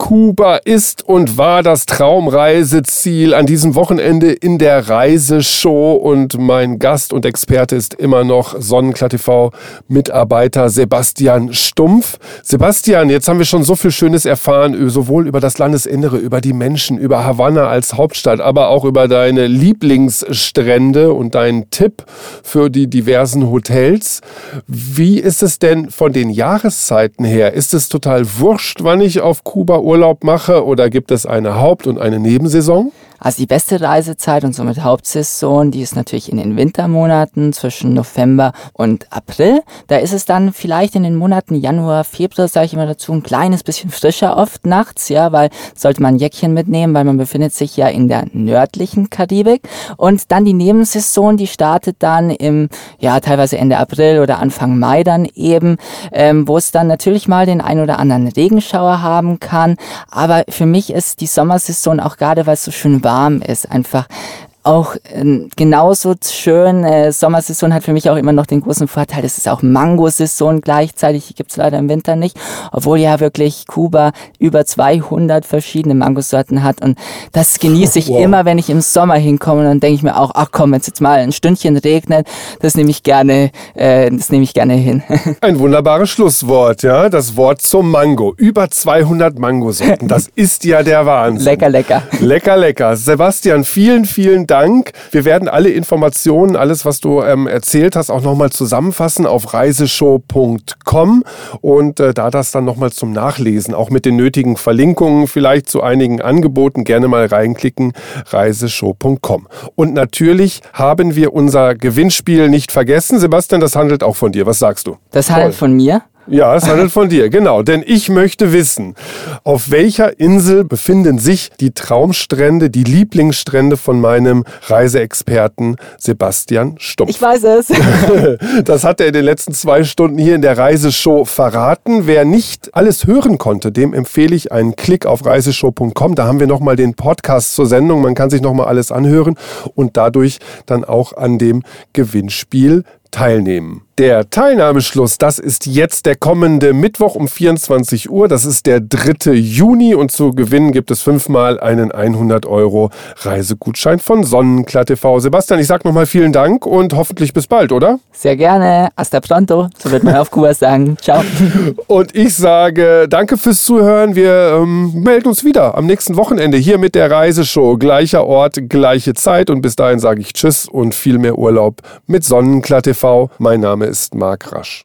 Kuba ist und war das Traumreiseziel an diesem Wochenende in der Reiseshow. Und mein Gast und Experte ist immer noch Sonnenklar TV-Mitarbeiter Sebastian Stumpf. Sebastian, jetzt haben wir schon so viel Schönes erfahren, sowohl über das Landesinnere, über die Menschen, über Havanna als Hauptstadt, aber auch über deine Lieblingsstrände und deinen Tipp für die diversen Hotels. Wie ist es denn von den Jahreszeiten her? Ist es total wurscht, wann ich auf Kuba Urlaub mache, oder gibt es eine Haupt- und eine Nebensaison? Also die beste Reisezeit und somit Hauptsaison, die ist natürlich in den Wintermonaten zwischen November und April. Da ist es dann vielleicht in den Monaten Januar, Februar, sage ich immer dazu, ein kleines bisschen frischer oft nachts, ja, weil sollte man ein Jäckchen mitnehmen, weil man befindet sich ja in der nördlichen Karibik. Und dann die Nebensaison, die startet dann im, ja, teilweise Ende April oder Anfang Mai dann eben, wo es dann natürlich mal den ein oder anderen Regenschauer haben kann. Aber für mich ist die Sommersaison, auch gerade weil es so schön warm ist, einfach auch genauso schön. Sommersaison hat für mich auch immer noch den großen Vorteil, es ist auch Mangosaison gleichzeitig, die gibt es leider im Winter nicht, obwohl ja wirklich Kuba über 200 verschiedene Mangosorten hat, und das genieße ich immer, wenn ich im Sommer hinkomme, und dann denke ich mir auch, ach komm, wenn es jetzt mal ein Stündchen regnet, das nehme ich gerne hin. Ein wunderbares Schlusswort, ja, das Wort zum Mango. Über 200 Mangosorten, das ist ja der Wahnsinn. Lecker, lecker. Lecker, lecker. Sebastian, vielen, vielen Dank. Wir werden alle Informationen, alles, was du erzählt hast, auch nochmal zusammenfassen auf reiseshow.com und da das dann nochmal zum Nachlesen, auch mit den nötigen Verlinkungen, vielleicht zu einigen Angeboten, gerne mal reinklicken, reiseshow.com. Und natürlich haben wir unser Gewinnspiel nicht vergessen. Sebastian, das handelt auch von dir. Was sagst du? Das handelt von mir? Ja, es handelt von dir, genau. Denn ich möchte wissen, auf welcher Insel befinden sich die Traumstrände, die Lieblingsstrände von meinem Reiseexperten Sebastian Stumpf. Ich weiß es. Das hat er in den letzten 2 Stunden hier in der Reiseshow verraten. Wer nicht alles hören konnte, dem empfehle ich einen Klick auf reiseshow.com. Da haben wir nochmal den Podcast zur Sendung. Man kann sich nochmal alles anhören und dadurch dann auch an dem Gewinnspiel teilnehmen. Der Teilnahmeschluss, das ist jetzt der kommende Mittwoch um 24 Uhr. Das ist der 3. Juni und zu gewinnen gibt es 5-mal einen 100 € Reisegutschein von Sonnenklar TV. Sebastian, ich sag nochmal vielen Dank und hoffentlich bis bald, oder? Sehr gerne. Hasta pronto. So wird man auf Kuba sagen. Ciao. Und ich sage danke fürs Zuhören. Wir melden uns wieder am nächsten Wochenende hier mit der Reiseshow. Gleicher Ort, gleiche Zeit. Und bis dahin sage ich Tschüss und viel mehr Urlaub mit Sonnenklar TV. Mein Name ist Marc Rasch.